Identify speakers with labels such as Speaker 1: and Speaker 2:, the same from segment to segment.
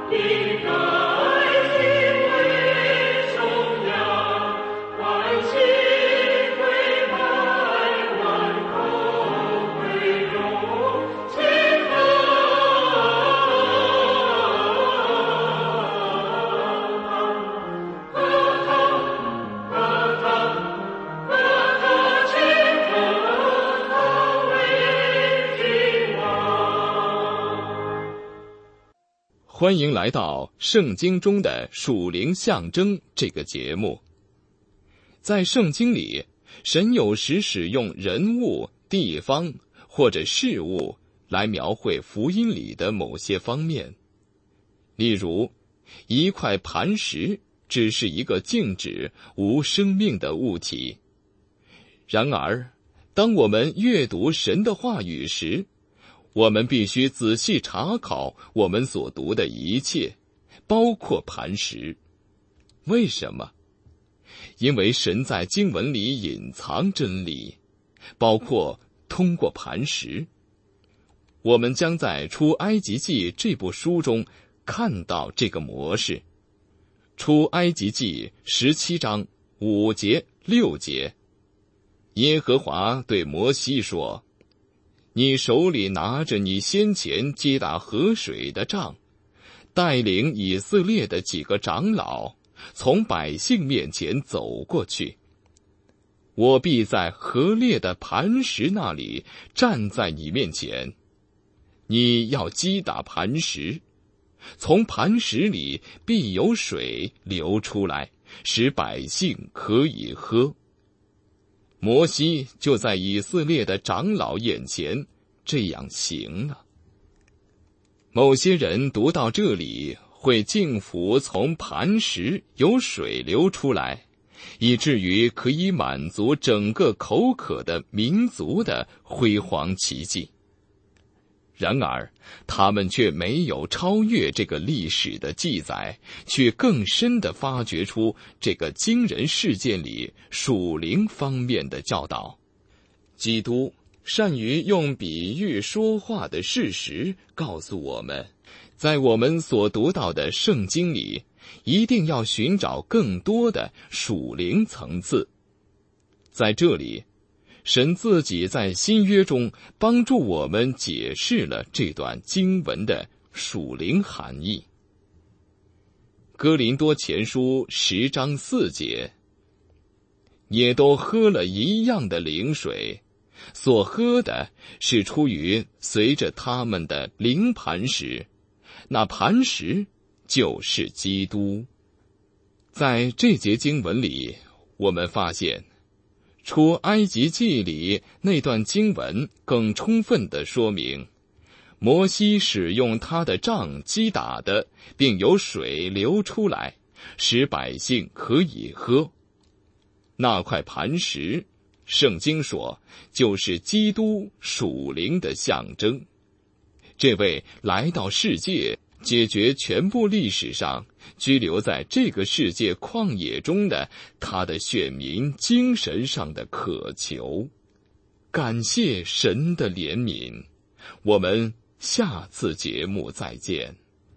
Speaker 1: 欢迎来到圣经中的属灵象征这个节目。在圣经里，神有时使用人物、地方或者事物来描绘福音里的某些方面。例如，一块磐石只是一个静止、无生命的物体。然而，当我们阅读神的话语时，我们必须仔细查考我们所读的一切，包括磐石。为什么？因为神在经文里隐藏真理，包括通过磐石。我们将在出埃及记这部书中看到这个模式。出埃及记17章5节6节，耶和华对摩西说，你手里拿着你先前击打河水的杖，带领以色列的几个长老从百姓面前走过去。我必在河裂的磐石那里站在你面前，你要击打磐石，从磐石里必有水流出来，使百姓可以喝。摩西就在以色列的长老眼前这样行了。某些人读到这里会敬服从磐石有水流出来，以至于可以满足整个口渴的民族的辉煌奇迹。然而，他们却没有超越这个历史的记载，去更深地发掘出这个惊人事件里属灵方面的教导。基督善于用比喻说话的事实告诉我们，在我们所读到的圣经里，一定要寻找更多的属灵层次。在这里，神自己在新约中帮助我们解释了这段经文的属灵含义。哥林多前书10章4节，也都喝了一样的灵水，所喝的是出于随着他们的灵磐石，那磐石就是基督。在这节经文里，我们发现出埃及记里那段经文更充分地说明，摩西使用他的杖击打的，并有水流出来，使百姓可以喝。那块磐石，圣经说，就是基督属灵的象征。这位来到世界，解决全部历史上居留在这个世界旷野中的他的选民精神上的渴求。感谢神的怜悯，我们下次节目再见。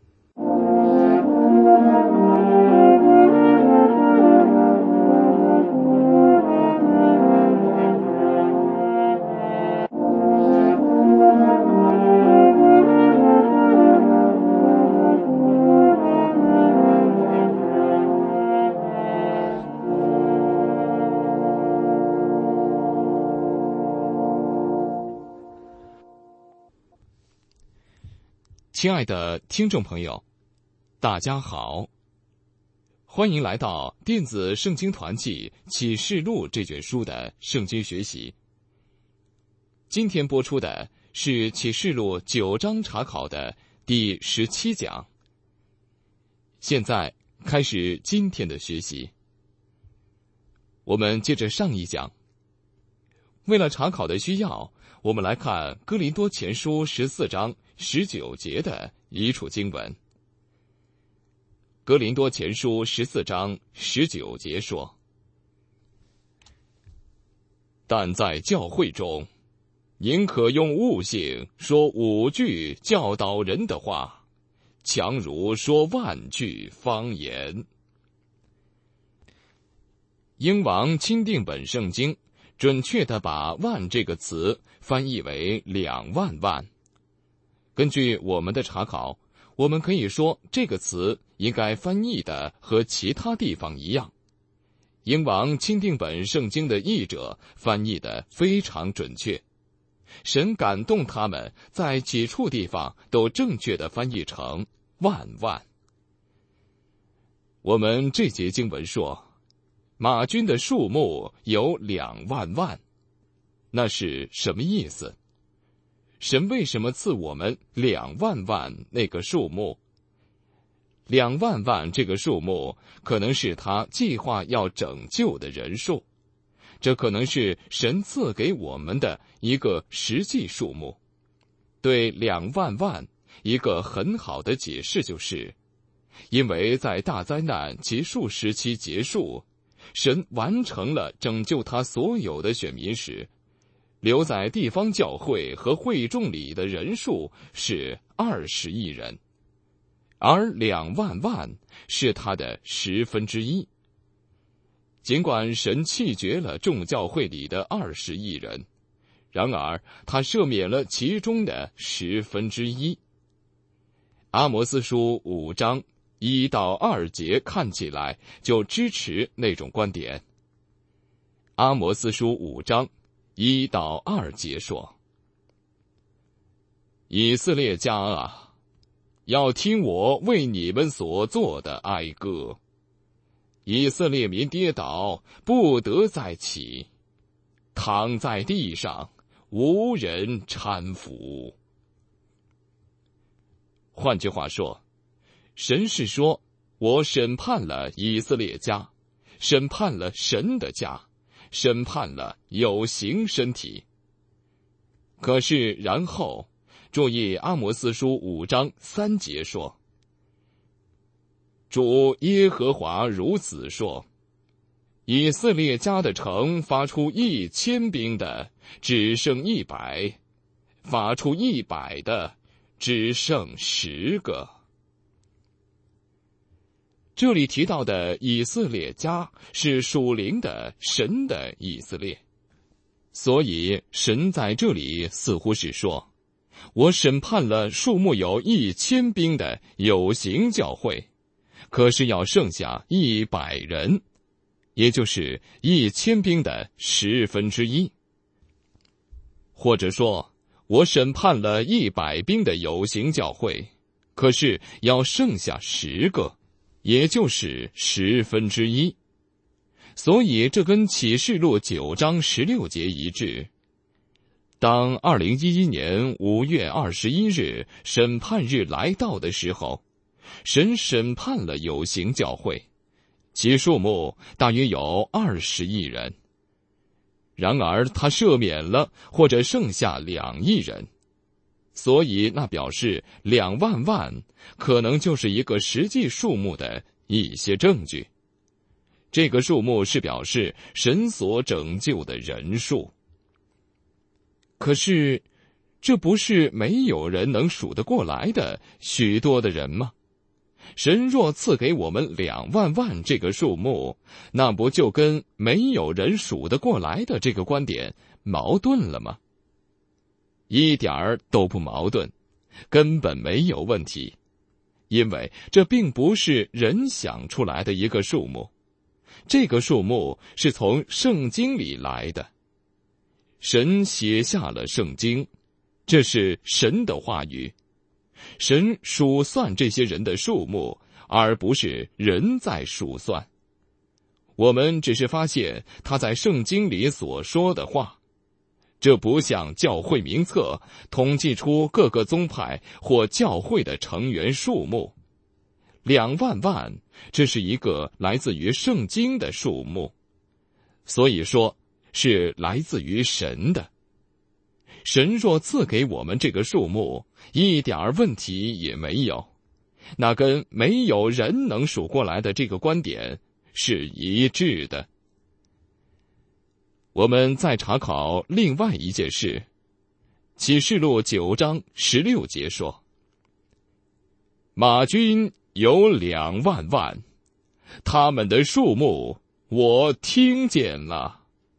Speaker 1: 亲爱的听众朋友，大家好，欢迎来到电子圣经团契启示录这卷书的圣经学习。今天播出的是启示录9章查考的第17讲。现在开始今天的学习。我们接着上一讲，为了查考的需要，我们来看哥林多前书14章19节的一处经文。哥林多前书14章19节说，但在教会中，宁可用悟性说5句教导人的话， 强如说万句方言。英王钦定本圣经准确地把万这个词翻译为2万万。根据我们的查考，我们可以说这个词应该翻译的和其他地方一样。英王钦定本圣经的译者翻译的非常准确，神感动他们在几处地方都正确地翻译成万万。我们这节经文说，马军的数目有2万万，那是什么意思？神为什么赐我们2万万那个数目？2万万这个数目可能是他计划要拯救的人数，这可能是神赐给我们的一个实际数目。对2万万一个很好的解释就是，因为在大灾难结束时期结束，神完成了拯救他所有的选民时，留在地方教会和会众里的人数是20亿人，而2万万是他的1/10。尽管神弃绝了众教会里的20亿人，然而他赦免了其中的1/10。阿摩司书5章1到2节看起来就支持那种观点。阿摩司书5章1到2节说：以色列家啊，要听我为你们所做的哀歌。以色列民跌倒，不得再起，躺在地上，无人搀扶。换句话说，神是说，我审判了以色列家，审判了神的家，审判了有形身体。可是然后注意阿摩司书5章3节说，主耶和华如此说，以色列家的城发出1000兵的只剩100，发出100的只剩10个。这里提到的以色列家是属灵的神的以色列，所以神在这里似乎是说，我审判了数目有1000兵的有形教会，可是要剩下100人，也就是1000兵的1/10。或者说，我审判了100兵的有形教会，可是要剩下10个，也就是1/10。所以这跟启示录9章16节一致。当2011年5月21日审判日来到的时候，神审判了有形教会，其数目大约有20亿人。然而他赦免了或者剩下2亿人，所以那表示2万万可能就是一个实际数目的一些证据。这个数目是表示神所拯救的人数。可是这不是没有人能数得过来的许多的人吗？神若赐给我们2万万这个数目，那不就跟没有人数得过来的这个观点矛盾了吗？一点儿都不矛盾，根本没有问题，因为这并不是人想出来的一个数目，这个数目是从圣经里来的。神写下了圣经，这是神的话语。神数算这些人的数目，而不是人在数算。我们只是发现他在圣经里所说的话。这不像教会名册统计出各个宗派或教会的成员数目。2万万，这是一个来自于圣经的数目，所以说是来自于神的。神若赐给我们这个数目，一点问题也没有，那跟没有人能数过来的这个观点是一致的。我们再查考另外一件事，启示录9章16节说， 马军有2万万，他们的数目我听见了。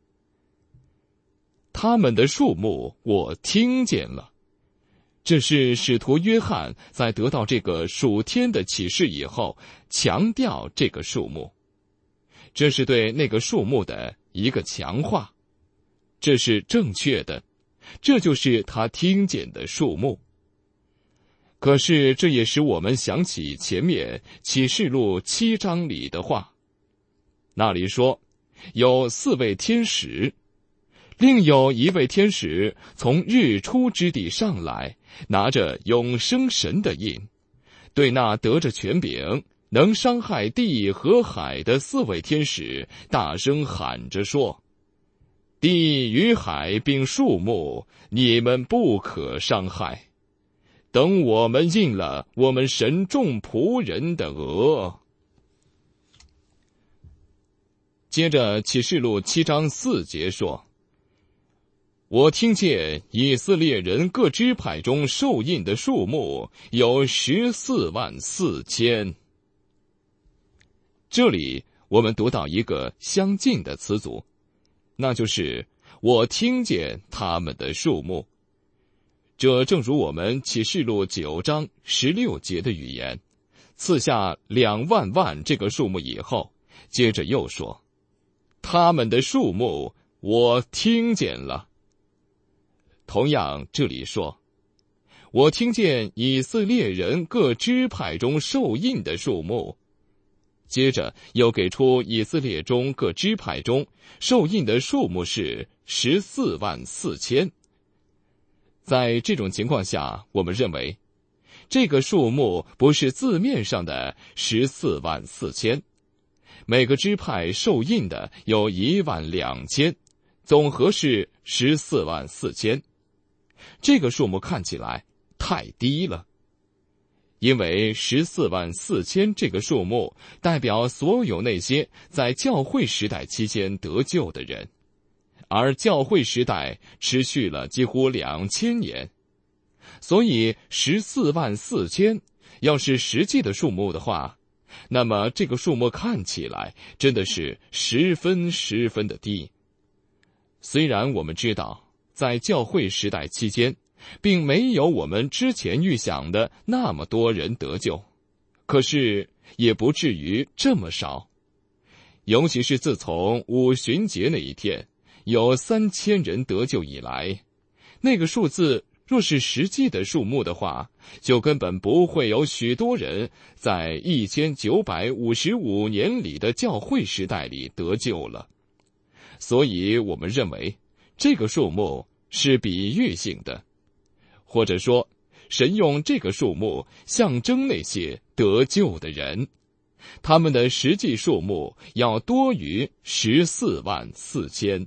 Speaker 1: 他们的数目我听见了。这是使徒约翰在得到这个属天的启示以后，强调这个数目。这是对那个数目的一个强化。这是正确的，这就是他听见的数目。可是这也使我们想起前面启示录7章里的话，那里说有4位天使，另有1位天使从日出之地上来，拿着永生神的印，对那得着权柄能伤害地和海的4位天使大声喊着说：地与海并树木，你们不可伤害，等我们印了我们神众仆人的额。接着启示录7章4节说：我听见以色列人各支派中受印的数目有14万4千。这里我们读到一个相近的词组，那就是我听见他们的数目。这正如我们启示录9章16节的语言，赐下2万万这个数目以后，接着又说他们的数目我听见了。同样这里说我听见以色列人各支派中受印的数目，接着又给出以色列中各支派中受印的数目是14万4千。在这种情况下，我们认为这个数目不是字面上的14万4千，每个支派受印的有1万2千，总和是14万4千。这个数目看起来太低了，因为14万4千这个数目代表所有那些在教会时代期间得救的人，而教会时代持续了几乎2000年，所以14万4千要是实际的数目的话，那么这个数目看起来真的是十分的低。虽然我们知道在教会时代期间并没有我们之前预想的那么多人得救，可是也不至于这么少。尤其是自从五旬节那一天有3000人得救以来，那个数字若是实际的数目的话，就根本不会有许多人在1955年里的教会时代里得救了。所以我们认为这个数目是比喻性的，或者说神用这个数目象征那些得救的人，他们的实际数目要多于14万4千。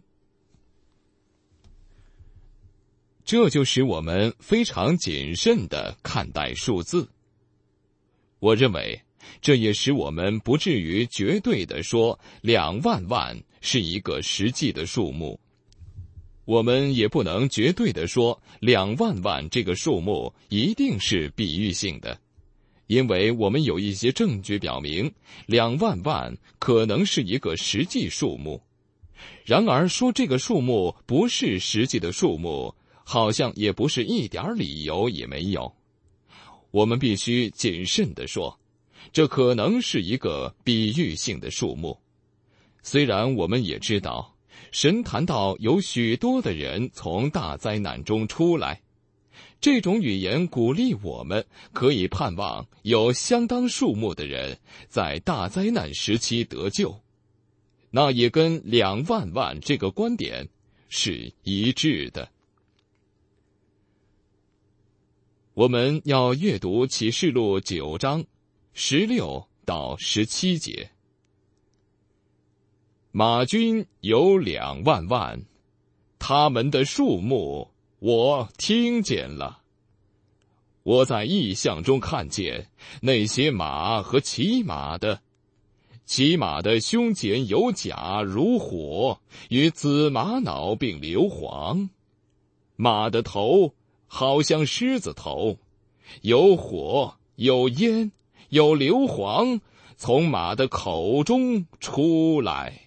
Speaker 1: 这就使我们非常谨慎地看待数字。我认为这也使我们不至于绝对地说2万万是一个实际的数目，我们也不能绝对地说2万万这个数目一定是比喻性的，因为我们有一些证据表明2万万可能是一个实际数目。然而说这个数目不是实际的数目，好像也不是一点理由也没有。我们必须谨慎地说，这可能是一个比喻性的数目。虽然我们也知道神谈到有许多的人从大灾难中出来，这种语言鼓励我们可以盼望有相当数目的人在大灾难时期得救，那也跟2万万这个观点是一致的。我们要阅读启示录9章16到17节。马军有2万万，他们的数目我听见了。我在异象中看见那些马和骑马的，骑马的胸前有甲如火，与紫玛瑙并硫磺，马的头好像狮子头，有火有烟，有硫磺从马的口中出来。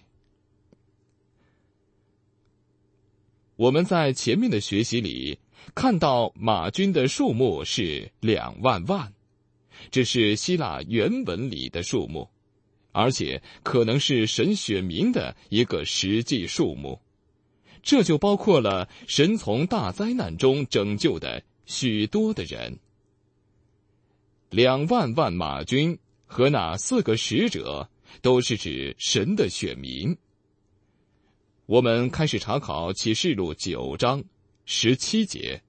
Speaker 1: 我们在前面的学习里看到马军的数目是2万万，这是希腊原文里的数目，而且可能是神选民的一个实际数目。这就包括了神从大灾难中拯救的许多的人。2万万马军和那4个使者都是指神的选民。我们开始查考启示录9章17节。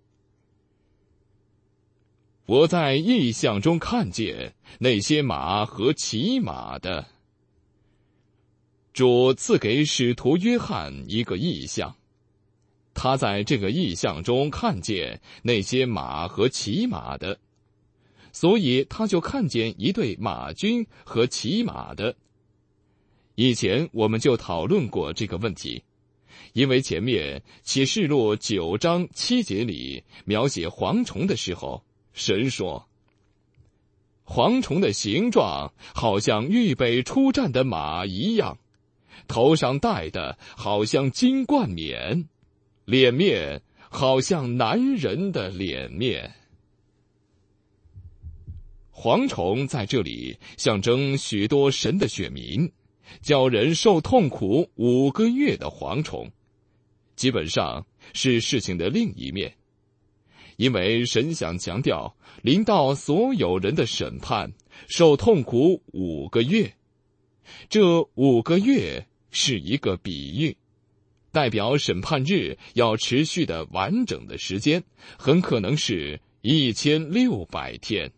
Speaker 1: 我在异象中看见那些马和骑马的。主赐给使徒约翰一个异象，他在这个异象中看见那些马和骑马的，所以他就看见一队马军和骑马的。以前我们就讨论过这个问题，因为前面启示录9章7节里描写蝗虫的时候，神说，蝗虫的形状好像预备出战的马一样，头上戴的好像金冠冕，脸面好像男人的脸面。蝗虫在这里象征许多神的选民，叫人受痛苦5个月的蝗虫，基本上是事情的另一面。因为神想强调临到所有人的审判，受痛苦5个月。这5个月是一个比喻，代表审判日要持续的完整的时间，很可能是1600天。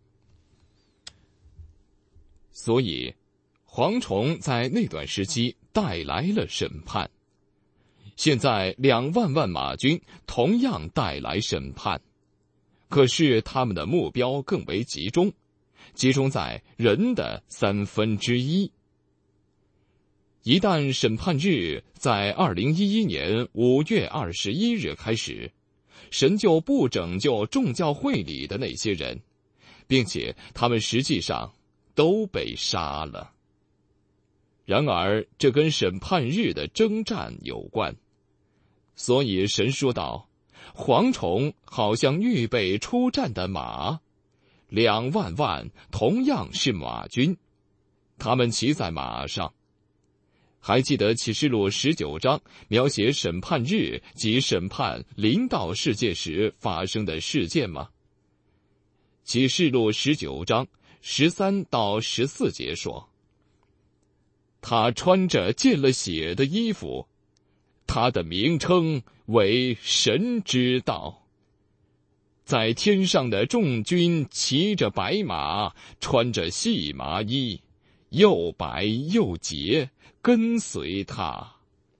Speaker 1: 所以蝗虫在那段时期带来了审判。现在2万万马军同样带来审判，可是他们的目标更为集中在人的1/3。一旦审判日在2011年5月21日开始，神就不拯救众教会里的那些人，并且他们实际上都被杀了。然而这跟审判日的征战有关，所以神说道，蝗虫好像预备出战的马，2万万同样是马军，他们骑在马上。还记得启示录19章描写审判日及审判临到世界时发生的事件吗？启示录19章13到14节说，他穿着溅了血的衣服，他的名称为神之道。在天上的众军骑着白马，穿着细麻衣，又白又洁，跟随他。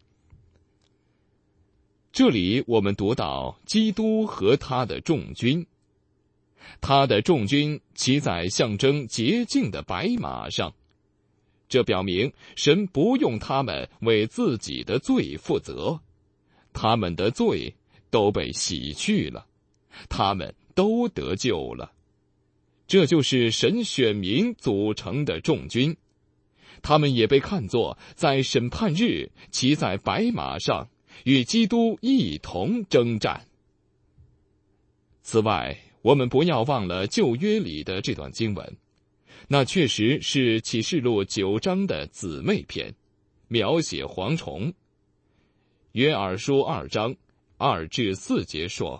Speaker 1: 这里我们读到基督和他的众军，他的众军骑在象征洁净的白马上，这表明神不用他们为自己的罪负责，他们的罪都被洗去了，他们都得救了。这就是神选民组成的众军，他们也被看作在审判日骑在白马上，与基督一同征战。此外，我们不要忘了旧约里的这段经文，那确实是启示录9章的姊妹篇，描写蝗虫。约珥书2章2至4节说，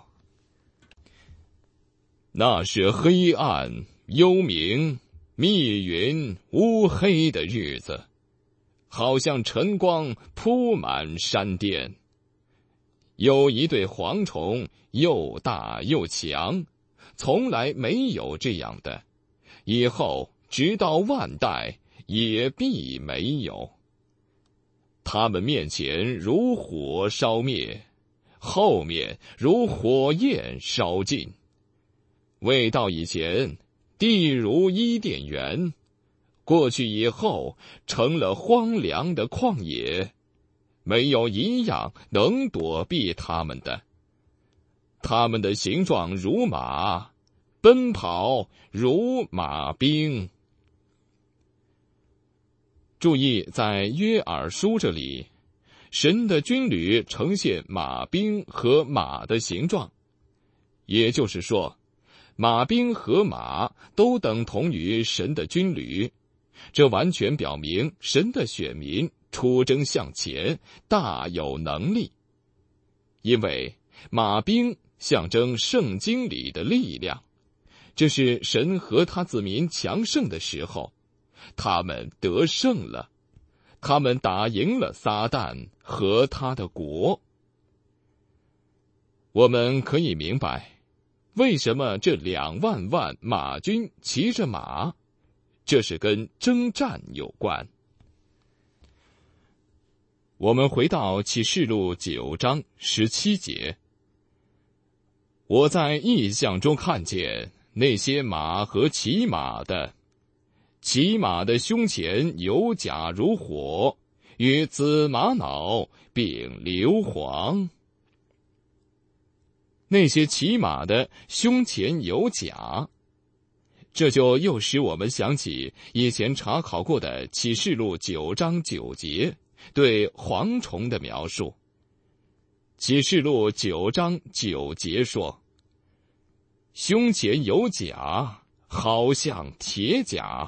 Speaker 1: 那是黑暗、幽冥、密云、乌黑的日子，好像晨光铺满山巅。有一对蝗虫，又大又强，从来没有这样的，以后直到万代也必没有。他们面前如火烧灭，后面如火焰烧尽。未到以前，地如伊甸园，过去以后成了荒凉的旷野，没有一样能躲避他们的。他们的形状如马， 奔跑如马兵。注意，在约珥书这里，神的军旅呈现马兵和马的形状，也就是说，马兵和马都等同于神的军旅，这完全表明神的选民出征向前，大有能力。因为马兵象征圣经里的力量，这是神和他子民强盛的时候，他们得胜了，他们打赢了撒旦和他的国。我们可以明白，为什么这2万万马军骑着马，这是跟征战有关。我们回到启示录9章17节，我在异象中看见那些马和骑马的，骑马的胸前有甲如火，与紫玛瑙并硫磺。那些骑马的胸前有甲，这就又使我们想起以前查考过的启示录9章9节对蝗虫的描述。启示录9章9节说，胸前有甲，好像铁甲。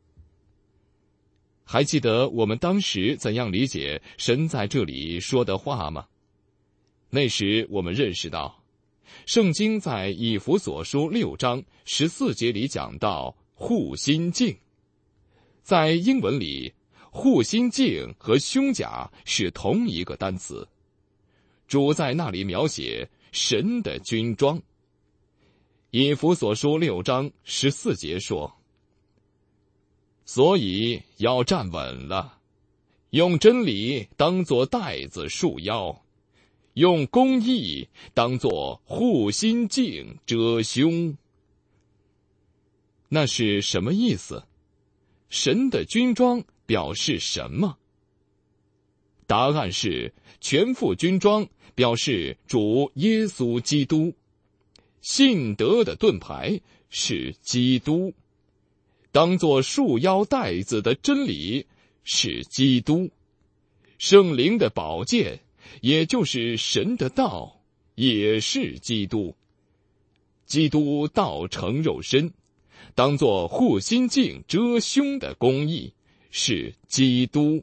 Speaker 1: 还记得我们当时怎样理解神在这里说的话吗？那时我们认识到，圣经在以弗所书6章14节里讲到护心镜，在英文里，护心镜和胸甲是同一个单词。主在那里描写神的军装。以弗所书6章14节说，所以要站稳了，用真理当作带子束腰，用公义当作护心镜遮胸。那是什么意思？神的军装表示什么？答案是全副军装表示主耶稣基督，信德的盾牌是基督，当作束腰带子的真理是基督，圣灵的宝剑也就是神的道也是基督，基督道成肉身，当作护心镜遮胸的公义是基督。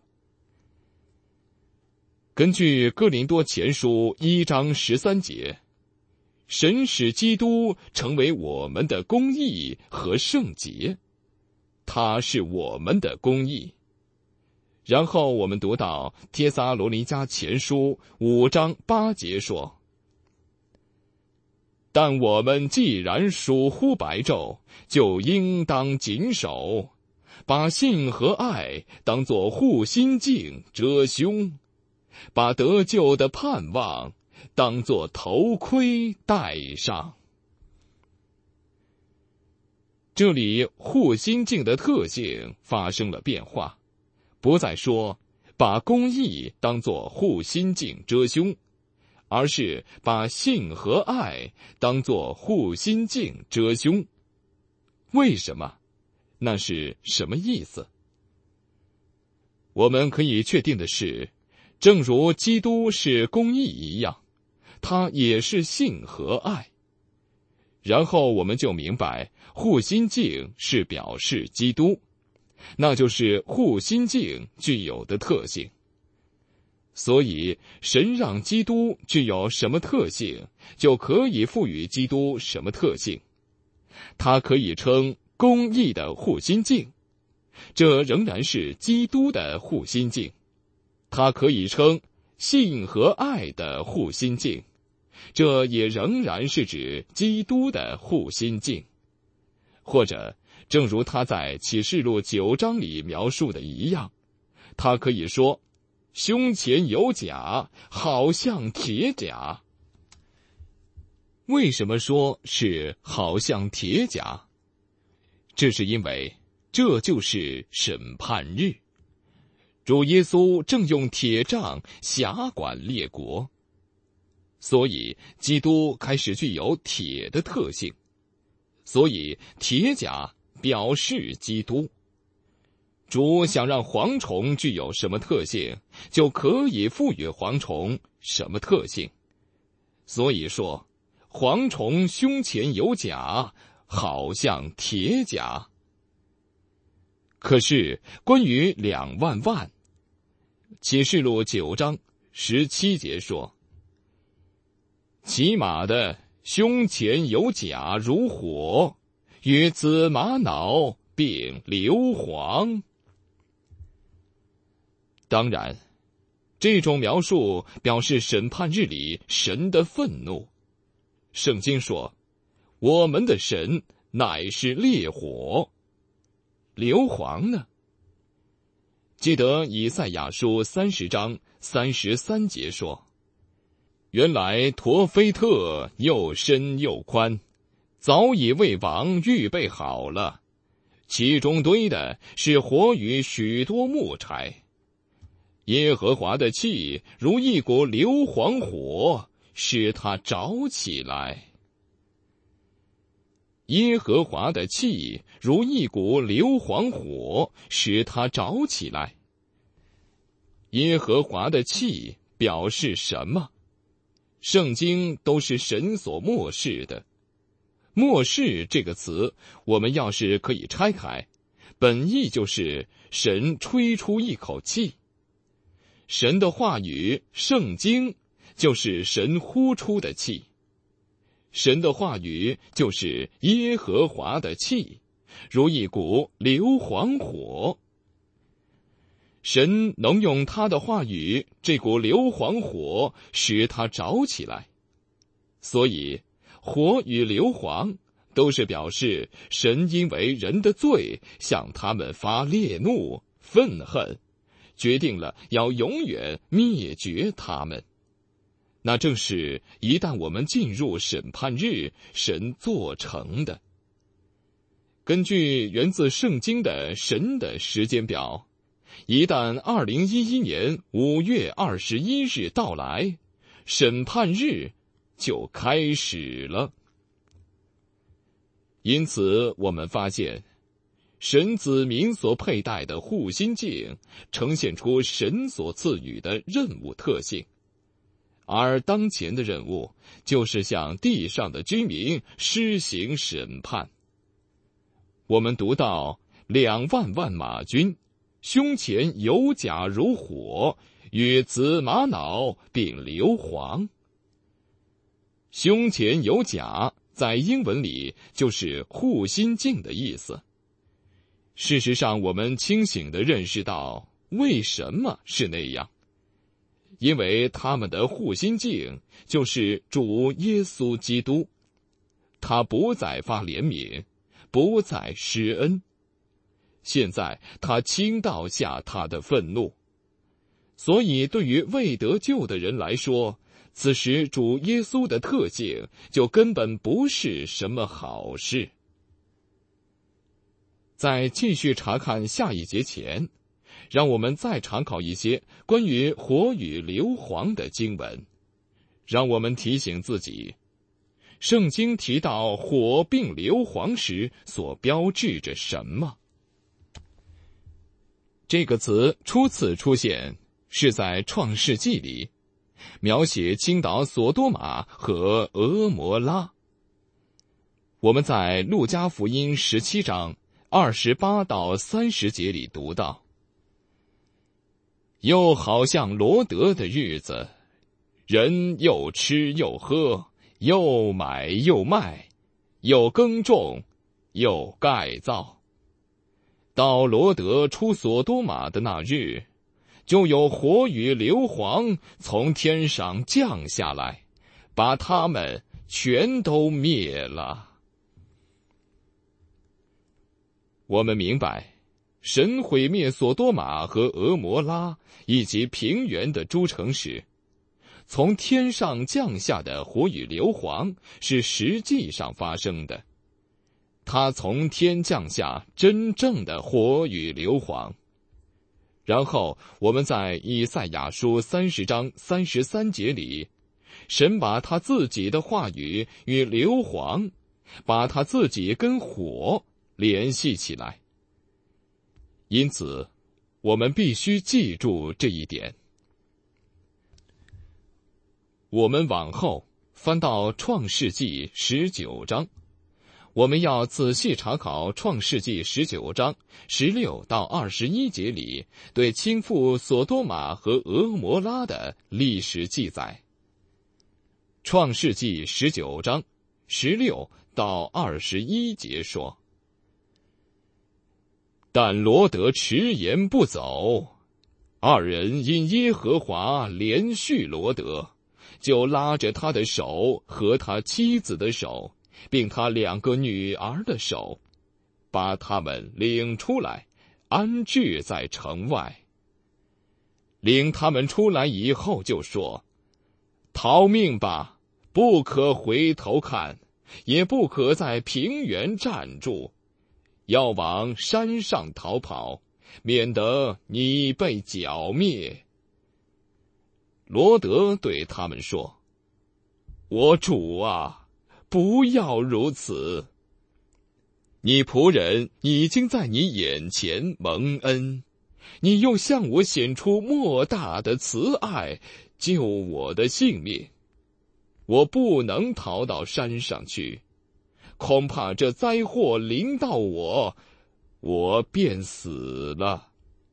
Speaker 1: 根据哥林多前书1章13节，神使基督成为我们的公义和圣洁，他是我们的公义。然后我们读到帖撒罗尼迦前书5章8节说，但我们既然属乎白昼，就应当谨守，把信和爱当作护心镜遮胸，把得救的盼望当作头盔戴上。这里护心镜的特性发生了变化，不再说把公义当作护心镜遮胸，而是把信和爱当作护心镜遮胸。为什么？那是什么意思？我们可以确定的是，正如基督是公义一样，他也是信和爱。然后我们就明白，护心镜是表示基督，那就是护心镜具有的特性。所以神让基督具有什么特性，就可以赋予基督什么特性。它可以称公义的护心镜，这仍然是基督的护心镜；它可以称信和爱的护心镜，这也仍然是指基督的护心镜。或者正如他在启示录9章里描述的一样，他可以说胸前有甲，好像铁甲。为什么说是好像铁甲？这是因为这就是审判日，主耶稣正用铁杖辖管列国，所以基督开始具有铁的特性。 所以铁甲表示基督。主想让蝗虫具有什么特性，就可以赋予蝗虫什么特性。所以说，蝗虫胸前有甲，好像铁甲。可是关于2万万，启示录9章17节说，骑马的胸前有甲如火，与紫玛瑙并硫磺。当然，这种描述表示审判日里神的愤怒。圣经说，我们的神乃是烈火。硫磺呢？记得以赛亚书30章33节说，原来陀斐特又深又宽，早已为王预备好了，其中堆的是火与许多木柴。耶和华的气如一股硫磺火，使它着起来。耶和华的气如一股硫磺火，使它着起来。耶和华的气表示什么？圣经都是神所默示的。默示这个词，我们要是可以拆开，本意就是神吹出一口气。神的话语，圣经，就是神呼出的气。神的话语就是耶和华的气，如一股硫磺火。神能用他的话语，这股硫磺火，使它着起来。所以，火与硫磺都是表示神因为人的罪向他们发烈怒、愤恨，决定了要永远灭绝他们。那正是一旦我们进入审判日，神做成的。根据源自圣经的神的时间表，一旦2011年5月21日到来，审判日就开始了。因此我们发现，神子民所佩戴的护心镜呈现出神所赐予的任务特性，而当前的任务就是向地上的居民施行审判。我们读到2万万马军，胸前有甲如火，与紫玛瑙并硫磺。胸前有甲在英文里就是护心镜的意思。事实上，我们清醒地认识到为什么是那样，因为他们的护心镜就是主耶稣基督，他不再发怜悯，不再施恩，现在他倾倒下他的愤怒。所以对于未得救的人来说，此时主耶稣的特性就根本不是什么好事。在继续查看下一节前，让我们再查考一些关于火与硫磺的经文，让我们提醒自己，圣经提到火并硫磺时所标志着什么。这个词初次出现是在创世纪里，描写倾倒索多玛和俄摩拉。我们在路加福音17章28到30节里读到，又好像罗得的日子，人又吃又喝，又买又卖，又耕种，又盖造。到罗得出索多玛的那日，就有火与硫磺从天上降下来，把他们全都灭了。我们明白，神毁灭索多玛和俄摩拉以及平原的诸城时，从天上降下的火与硫磺是实际上发生的。他从天降下真正的火与硫磺。然后我们在以赛亚书30章33节里，神把他自己的话语与硫磺把他自己跟火联系起来。因此，我们必须记住这一点。我们往后翻到创世纪19章，我们要仔细查考创世纪19章16到21节里对倾覆索多玛和俄摩拉的历史记载。创世纪19章16到21节说：但罗得迟延不走，二人因耶和华连续罗得，就拉着他的手和他妻子的手，并他2个女儿的手，把他们领出来，安置在城外。领他们出来以后就说：逃命吧，不可回头看，也不可在平原站住，要往山上逃跑，免得你被剿灭。罗得对他们说：我主啊，不要如此！你仆人已经在你眼前蒙恩，你又向我显出莫大的慈爱，救我的性命。我不能逃到山上去，恐怕这灾祸临到我，我便死了。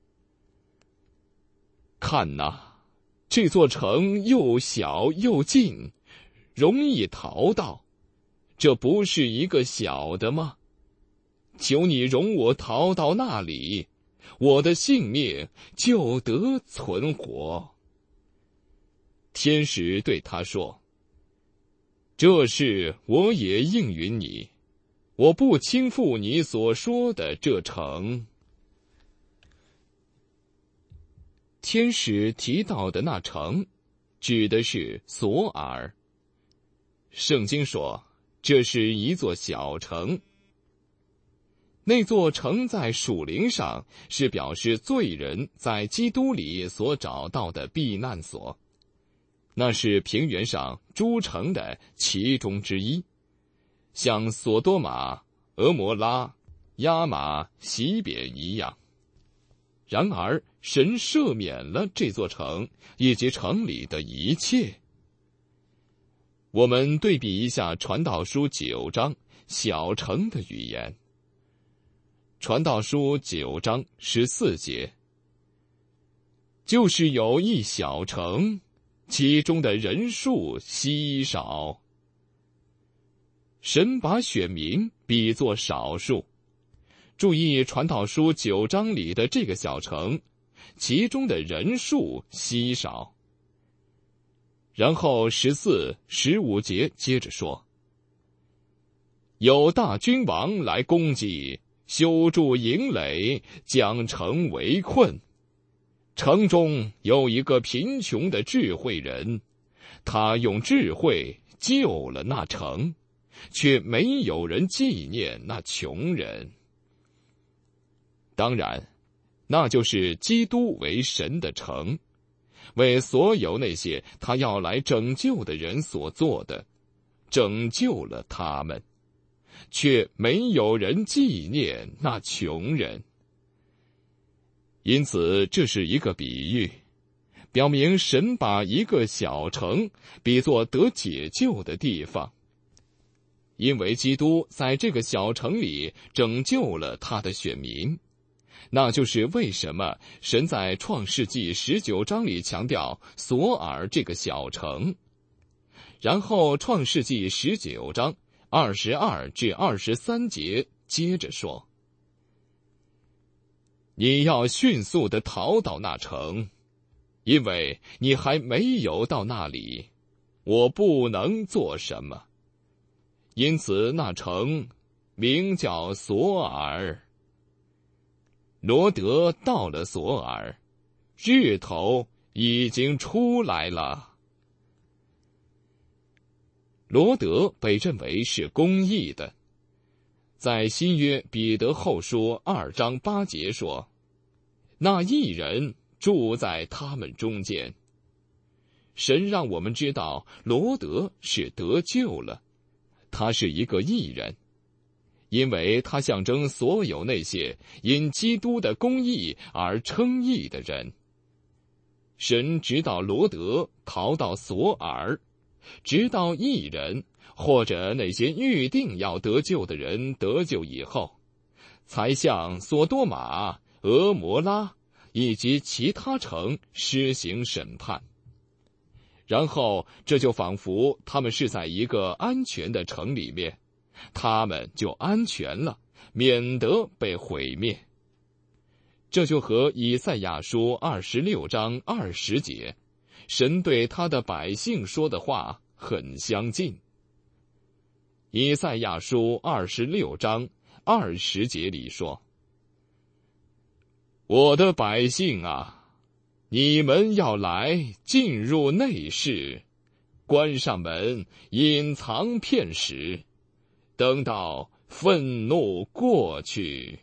Speaker 1: 看哪，这座城又小又近，容易逃到，这不是一个小的吗？求你容我逃到那里，我的性命就得存活。天使对他说：这事我也应允你，我不倾覆你所说的这城。天使提到的那城，指的是索尔。圣经说，这是一座小城。那座城在属灵上是表示罪人在基督里所找到的避难所，那是平原上诸城的其中之一，像索多玛、俄摩拉、亚玛、西扁一样。然而神赦免了这座城以及城里的一切。我们对比一下传道书9章小城的语言。传道书9章14节，就是有一小城，其中的人数稀少。神把选民比作少数。注意传道书9章里的这个小城，其中的人数稀少。然后14、15节接着说，有大君王来攻击，修筑营垒，将城围困。城中有一个贫穷的智慧人，他用智慧救了那城，却没有人纪念那穷人。当然，那就是基督为神的城，为所有那些他要来拯救的人所做的，拯救了他们，却没有人纪念那穷人。因此，这是一个比喻，表明神把一个小城比作得解救的地方，因为基督在这个小城里拯救了他的选民。那就是为什么神在创世纪19章里强调索尔这个小城，然后创世纪19章22至23节接着说，你要迅速地逃到那城，因为你还没有到那里，我不能做什么。因此那城名叫索尔。罗得到了索尔，日头已经出来了。罗得被认为是公义的，在新约彼得后书2章8节说，那义人住在他们中间。神让我们知道罗得是得救了， 他是一个义人，因为他象征所有那些因基督的公义而称义的人。神直到罗德逃到索尔，直到义人或者那些预定要得救的人得救以后，才向索多玛、俄摩拉以及其他城施行审判。然后这就仿佛他们是在一个安全的城里面，他们就安全了，免得被毁灭。这就和以赛亚书26章20节，神对他的百姓说的话很相近。以赛亚书26章20节里说：我的百姓啊，你们要来进入内室，关上门，隐藏片时，等到愤怒过去。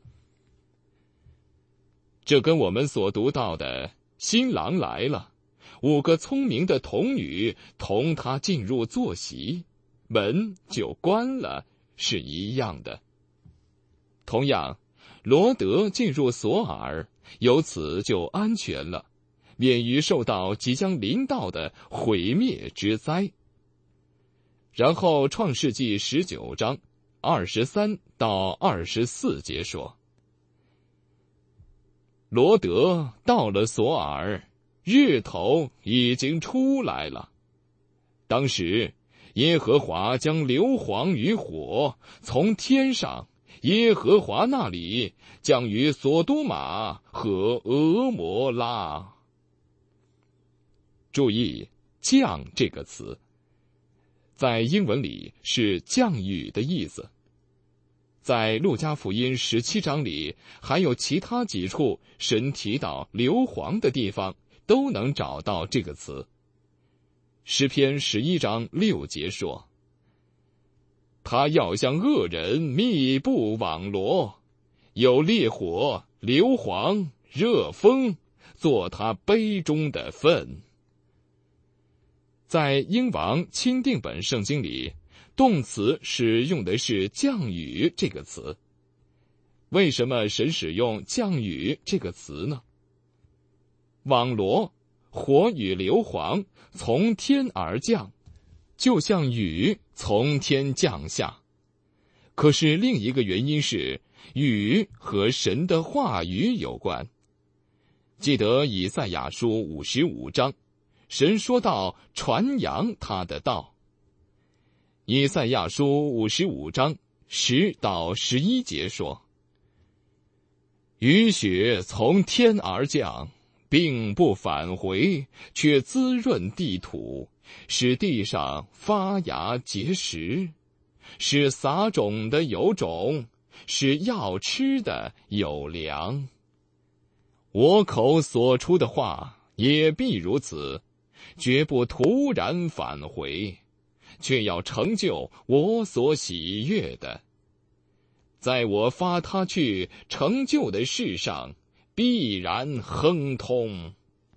Speaker 1: 这跟我们所读到的新郎来了，5个聪明的童女同他进入坐席，门就关了，是一样的。同样，罗德进入索尔，由此就安全了，免于受到即将临到的毁灭之灾。然后创世纪19章23到24节说：罗德到了索尔，日头已经出来了。当时耶和华将硫磺与火从天上耶和华那里降于索多玛和俄摩拉。注意降这个词，在英文里是降雨的意思。在路加福音17章里，还有其他几处神提到硫磺的地方，都能找到这个词。诗篇11章6节说：他要向恶人密布网罗，有烈火、硫磺、热风做他杯中的分。在英王钦定本圣经里，动词使用的是降雨这个词。为什么神使用降雨这个词呢？网罗，火与硫磺从天而降，就像雨从天降下。可是另一个原因是，雨和神的话语有关。记得以赛亚书55章，神说到传扬他的道。以赛亚书55章10到11节说：雨雪从天而降，并不返回，却滋润地土，使地上发芽结实，使撒种的有种，使要吃的有粮。我口所出的话也必如此，绝不突然返回，却要成就我所喜悦的。在我发他去成就的事上，必然亨通。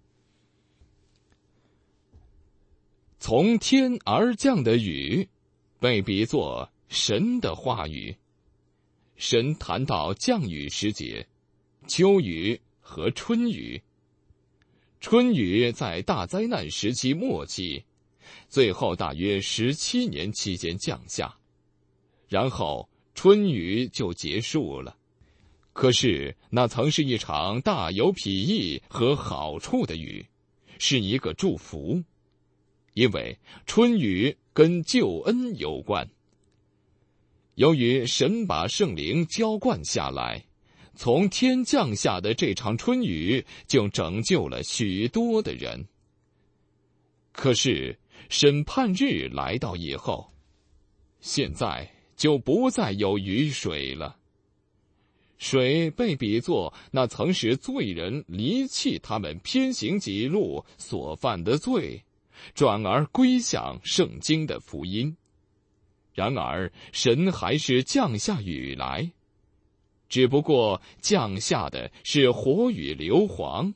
Speaker 1: 从天而降的雨，被比作神的话语。神谈到降雨时节，秋雨和春雨。春雨在大灾难时期末期，最后大约17年期间降下，然后春雨就结束了。可是那曾是一场大有裨益和好处的雨，是一个祝福，因为春雨跟救恩有关。由于神把圣灵浇灌下来，从天降下的这场春雨就拯救了许多的人。可是审判日来到以后，现在就不再有雨水了。水被比作那曾使罪人离弃他们偏行己路所犯的罪，转而归向圣经的福音。然而神还是降下雨来，只不过降下的是火与硫磺。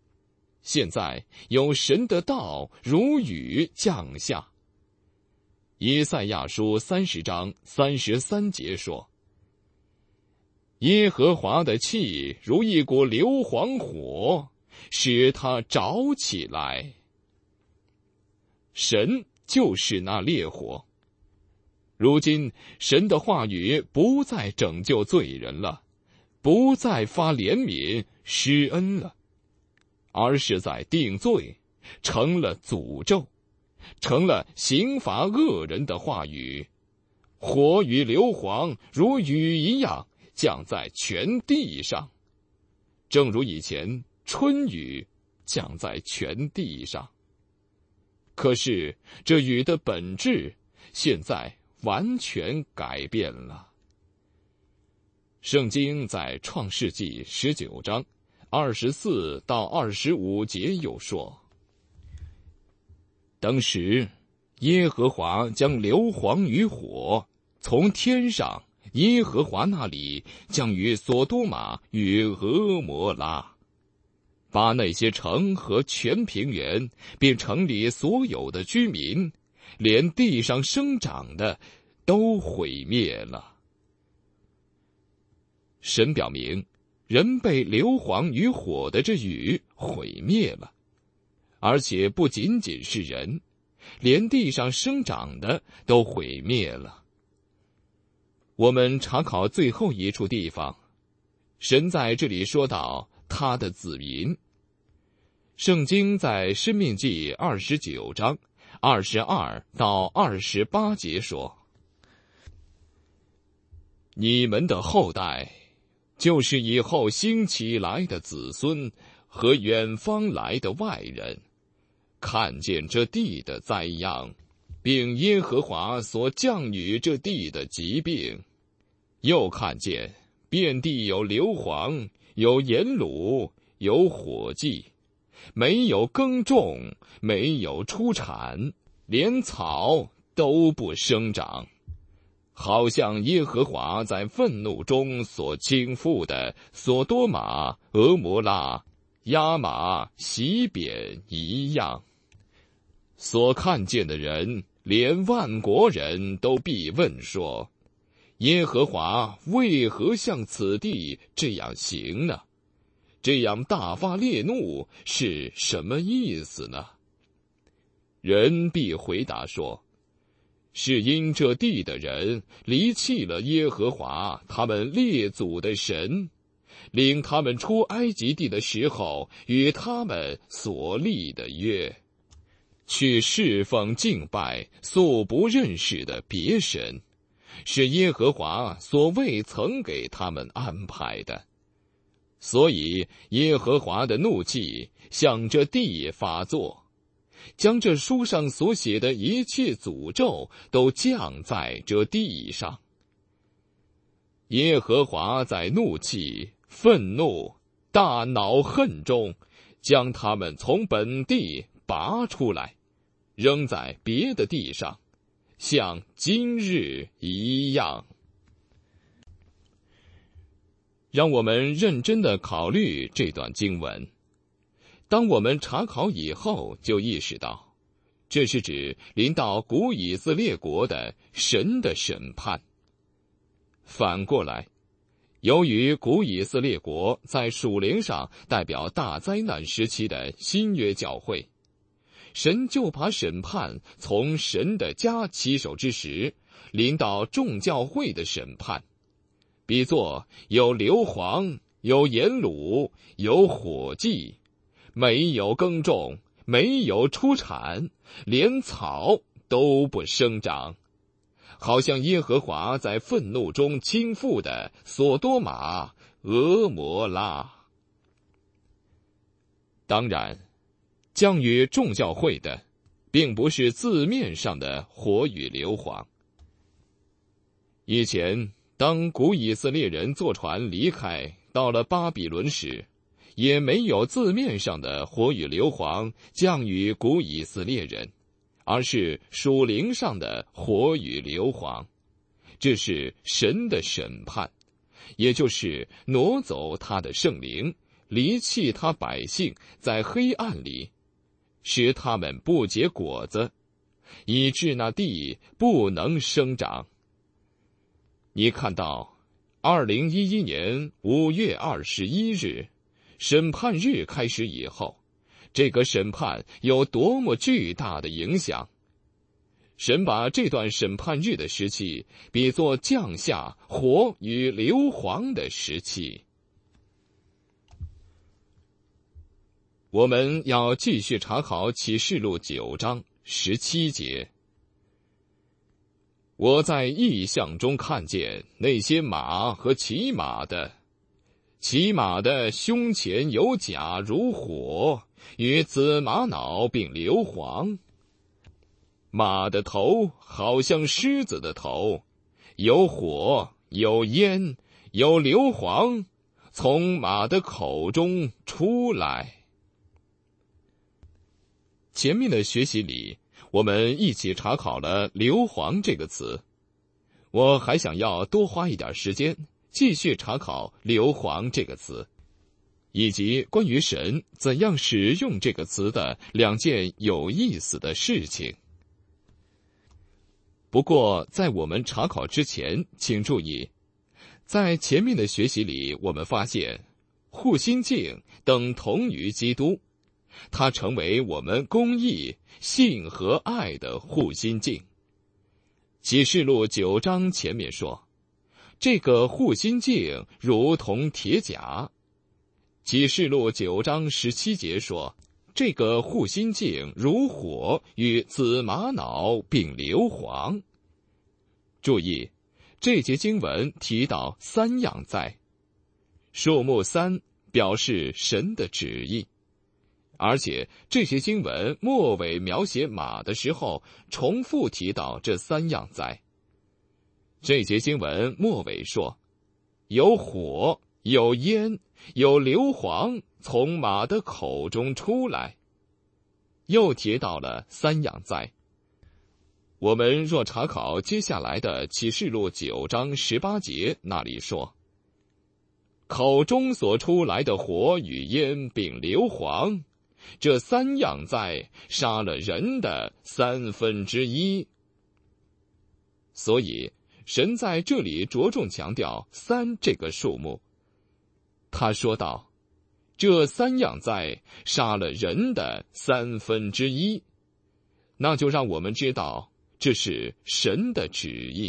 Speaker 1: 现在有神的道如雨降下。 以赛亚书30章33节说：耶和华的气如一股硫磺火，使它着起来。神就是那烈火。如今神的话语不再拯救罪人了，不再发怜悯施恩了，而是在定罪，成了诅咒，成了刑罚恶人的话语。火与硫磺如雨一样降在全地上，正如以前春雨降在全地上。可是这雨的本质现在完全改变了。圣经在创世纪19章24到25节有说：当时耶和华将硫磺与火从天上耶和华那里降于索多玛与俄摩拉，把那些城和全平原并城里所有的居民，连地上生长的都毁灭了。神表明，人被硫磺与火的这雨毁灭了，而且不仅仅是人，连地上生长的都毁灭了。我们查考最后一处地方，神在这里说到他的子民。圣经在申命记29章22到28节说：你们的后代，就是以后兴起来的子孙和远方来的外人，看见这地的灾殃，并耶和华所降雨这地的疾病，又看见遍地有硫磺，有盐卤，有火迹，没有耕种，没有出产，连草都不生长，好像耶和华在愤怒中所倾覆的索多玛、俄摩拉、亚玛、西扁一样。所看见的人，连万国人都必问说：耶和华为何向此地这样行呢？这样大发烈怒是什么意思呢？人必回答说：是因这地的人离弃了耶和华他们列祖的神，领他们出埃及地的时候与他们所立的约，去侍奉敬拜素不认识的别神，是耶和华所未曾给他们安排的。所以耶和华的怒气向这地发作，将这书上所写的一切诅咒都降在这地上。耶和华在怒气、愤怒、大恼恨中，将他们从本地拔出来，扔在别的地上，像今日一样。让我们认真地考虑这段经文。当我们查考以后，就意识到，这是指临到古以色列国的神的审判。反过来，由于古以色列国在属灵上代表大灾难时期的新约教会，神就把审判从神的家起手之时，临到众教会的审判，比作有硫磺，有盐卤，有火迹，没有耕种，没有出产，连草都不生长，好像耶和华在愤怒中倾覆的索多玛、俄摩拉。当然，降与众教会的并不是字面上的火与硫磺。以前当古以色列人坐船离开到了巴比伦时，也没有字面上的火与硫磺降与古以色列人，而是属灵上的火与硫磺。这是神的审判，也就是挪走他的圣灵，离弃他百姓在黑暗里，使他们不结果子， 以致那地不能生长。你看到2011年5月21日审判日开始以后，这个审判有多么巨大的影响。神把这段审判日的时期比作降下火与硫磺的时期。我们要继续查考启示录9章17节。我在异象中看见那些马和骑马的，骑马的胸前有甲如火，与紫玛瑙并硫磺。马的头好像狮子的头，有火，有烟，有硫磺，从马的口中出来。前面的学习里，我们一起查考了硫磺这个词。我还想要多花一点时间，继续查考硫磺这个词，以及关于神怎样使用这个词的2件有意思的事情。不过，在我们查考之前，请注意，在前面的学习里，我们发现护心镜等同于基督，它成为我们公义、信和爱的护心镜。启示录9章前面说，这个护心镜如同铁甲。启示录9章17节说，这个护心镜如火，与紫玛瑙并硫磺。注意，这节经文提到3样灾，数目3表示神的旨意，而且这些经文末尾描写马的时候，重复提到这3样灾。这节经文末尾说，有火，有烟，有硫磺从马的口中出来，又提到了3样灾。我们若查考接下来的启示录9章18节，那里说，口中所出来的火与烟并硫磺，这3样灾杀了人的1/3。所以神在这里着重强调3这个数目。他说道，这3样灾杀了人的1/3，那就让我们知道这是神的旨意。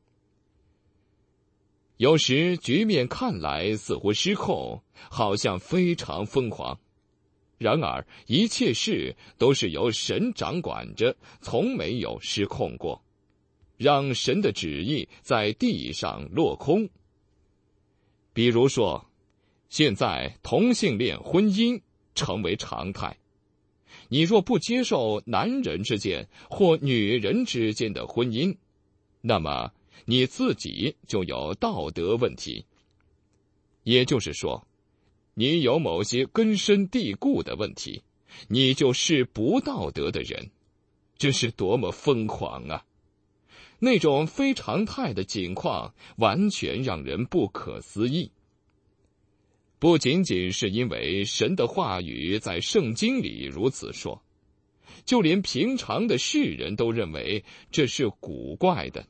Speaker 1: 有时局面看来似乎失控，好像非常疯狂，然而一切事都是由神掌管着，从没有失控过，让神的旨意在地上落空。比如说，现在同性恋婚姻成为常态，你若不接受男人之间或女人之间的婚姻，那么你自己就有道德问题。也就是说，你有某些根深蒂固的问题，你就是不道德的人。这是多么疯狂啊！那种非常态的景况完全让人不可思议。不仅仅是因为神的话语在圣经里如此说，就连平常的世人都认为这是古怪的。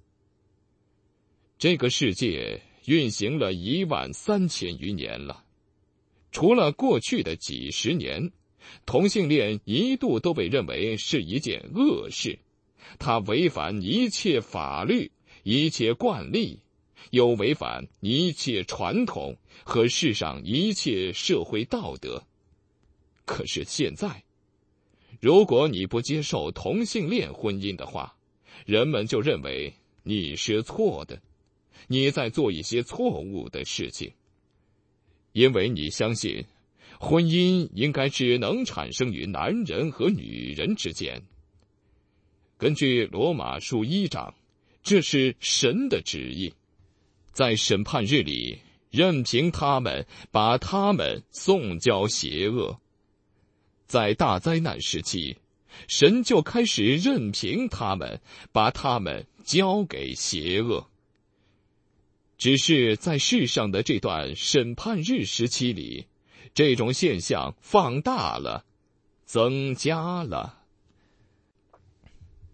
Speaker 1: 这个世界运行了13000余年了，除了过去的几十年，同性恋一度都被认为是一件恶事，它违反一切法律、一切惯例，又违反一切传统和世上一切社会道德。可是现在，如果你不接受同性恋婚姻的话，人们就认为你是错的，你在做一些错误的事情，因为你相信婚姻应该只能产生于男人和女人之间。根据罗马书1章，这是神的旨意，在审判日里任凭他们把他们送交邪恶。在大灾难时期，神就开始任凭他们把他们交给邪恶。只是在世上的这段审判日时期里，这种现象放大了，增加了。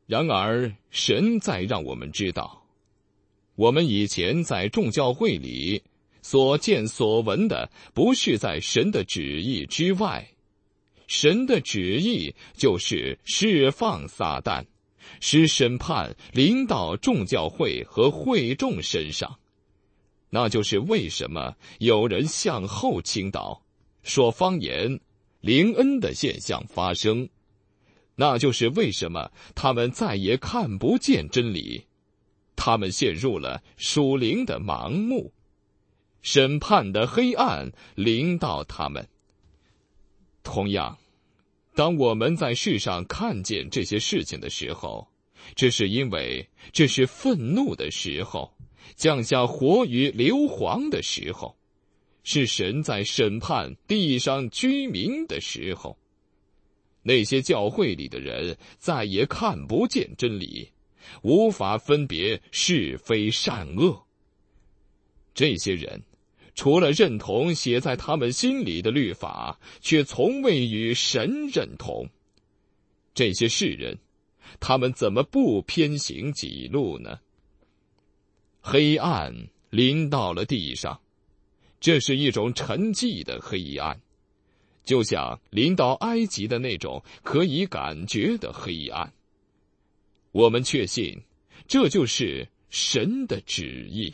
Speaker 1: 然而，神在让我们知道，我们以前在众教会里所见所闻的，不是在神的旨意之外。神的旨意就是释放撒旦，使审判临到众教会和会众身上。那就是为什么有人向后倾倒，说方言、灵恩的现象发生。那就是为什么他们再也看不见真理，他们陷入了属灵的盲目，审判的黑暗临到他们。同样，当我们在世上看见这些事情的时候，这是因为这是愤怒的时候，降下火与硫磺的时候，是神在审判地上居民的时候。那些教会里的人再也看不见真理，无法分别是非善恶。这些人除了认同写在他们心里的律法，却从未与神认同。这些世人，他们怎么不偏行己路呢？黑暗临到了地上，这是一种沉寂的黑暗，就像临到埃及的那种可以感觉的黑暗。我们确信，这就是神的旨意。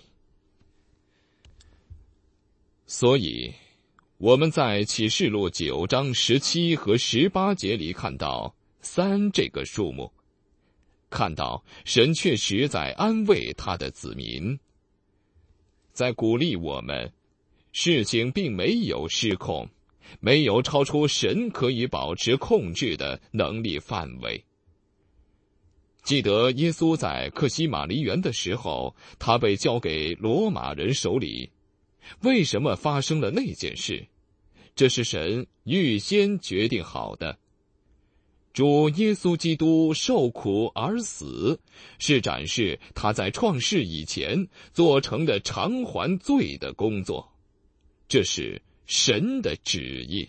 Speaker 1: 所以，我们在启示录9章17和18节里看到3这个数目，看到神确实在安慰他的子民，在鼓励我们，事情并没有失控，没有超出神可以保持控制的能力范围。记得耶稣在客西马尼园的时候，他被交给罗马人手里。为什么发生了那件事？这是神预先决定好的。主耶稣基督受苦而死，是展示他在创世以前做成的偿还罪的工作。这是神的旨意。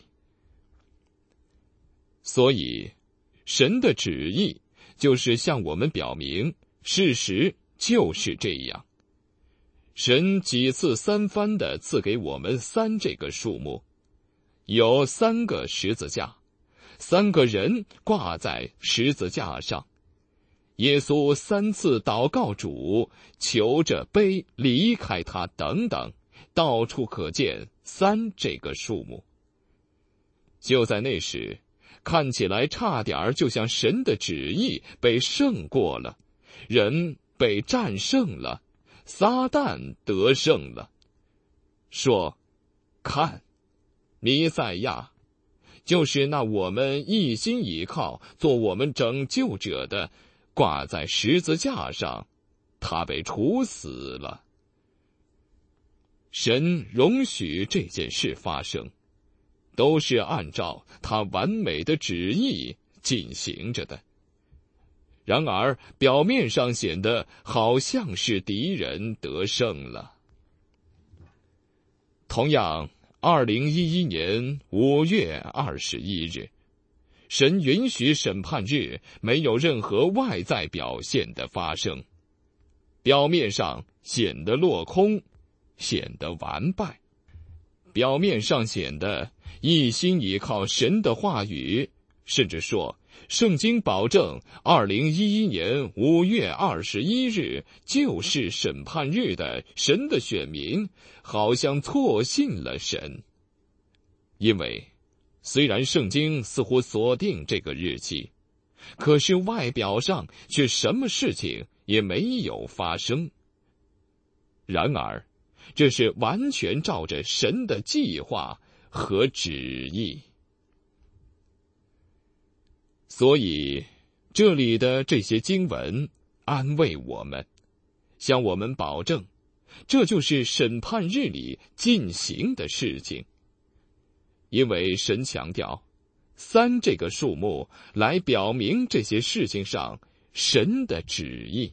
Speaker 1: 所以，神的旨意就是向我们表明，事实就是这样。神几次3番地赐给我们3这个数目，有3个十字架，3个人挂在十字架上。耶稣3次祷告主，求着杯离开他等等，到处可见3这个数目。就在那时，看起来差点就像神的旨意被胜过了，人被战胜了，撒旦得胜了。说，看，弥赛亚，就是那我们一心倚靠做我们拯救者的，挂在十字架上，他被处死了。神容许这件事发生，都是按照他完美的旨意进行着的。然而，表面上显得好像是敌人得胜了。同样，2011年5月21日，神允许审判日没有任何外在表现的发生，表面上显得落空，显得完败，表面上显得一心倚靠神的话语，甚至说圣经保证2011年5月21日就是审判日的神的选民好像错信了神。因为虽然圣经似乎锁定这个日期，可是外表上却什么事情也没有发生。然而，这是完全照着神的计划和旨意。所以，这里的这些经文安慰我们，向我们保证，这就是审判日里进行的事情。因为神强调3这个数目来表明这些事情上神的旨意。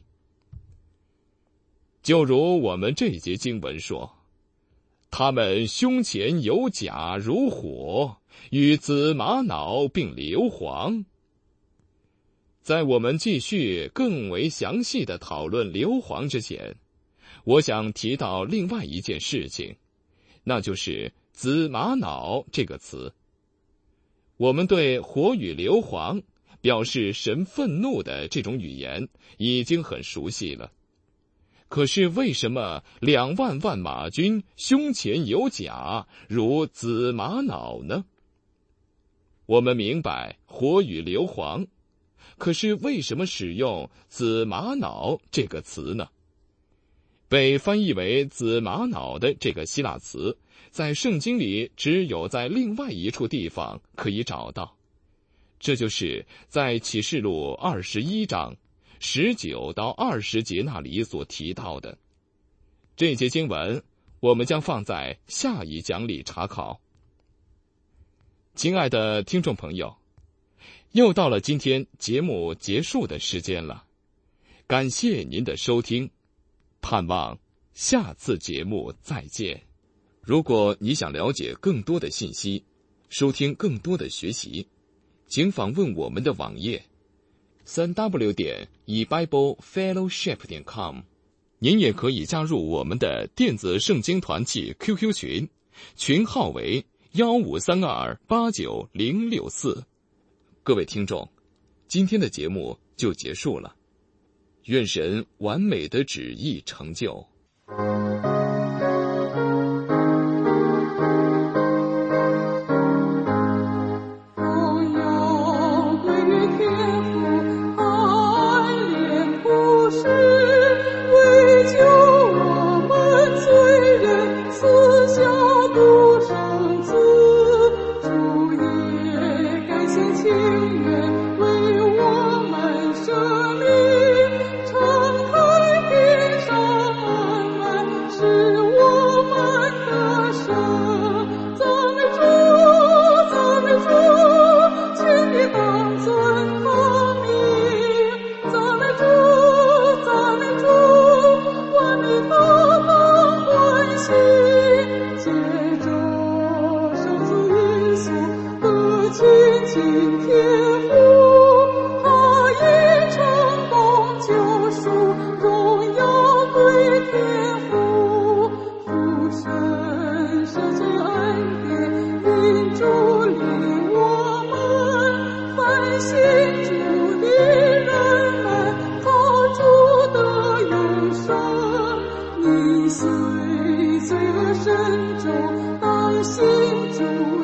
Speaker 1: 就如我们这节经文说，他们胸前有甲如火，与紫玛瑙并硫磺。 在我们继续更为详细的讨论硫磺之前，我想提到另外一件事情，那就是子玛瑙这个词。我们对火与硫磺表示神愤怒的这种语言已经很熟悉了。可是为什么2万万马军胸前有甲，如子玛瑙呢？我们明白火与硫磺，可是为什么使用子玛瑙这个词呢？被翻译为子玛瑙的这个希腊词，在圣经里只有在另外一处地方可以找到，这就是在启示录21章19到20节那里所提到的。这节经文我们将放在下一讲里查考。亲爱的听众朋友，又到了今天节目结束的时间了，感谢您的收听，盼望下次节目再见。如果你想了解更多的信息，收听更多的学习，请访问我们的网页3w.ebiblefellowship.com。 您也可以加入我们的电子圣经团契 QQ 群，群号为153289064。各位听众，今天的节目就结束了，愿神完美的旨意成就。
Speaker 2: 你随罪恶深重，当信主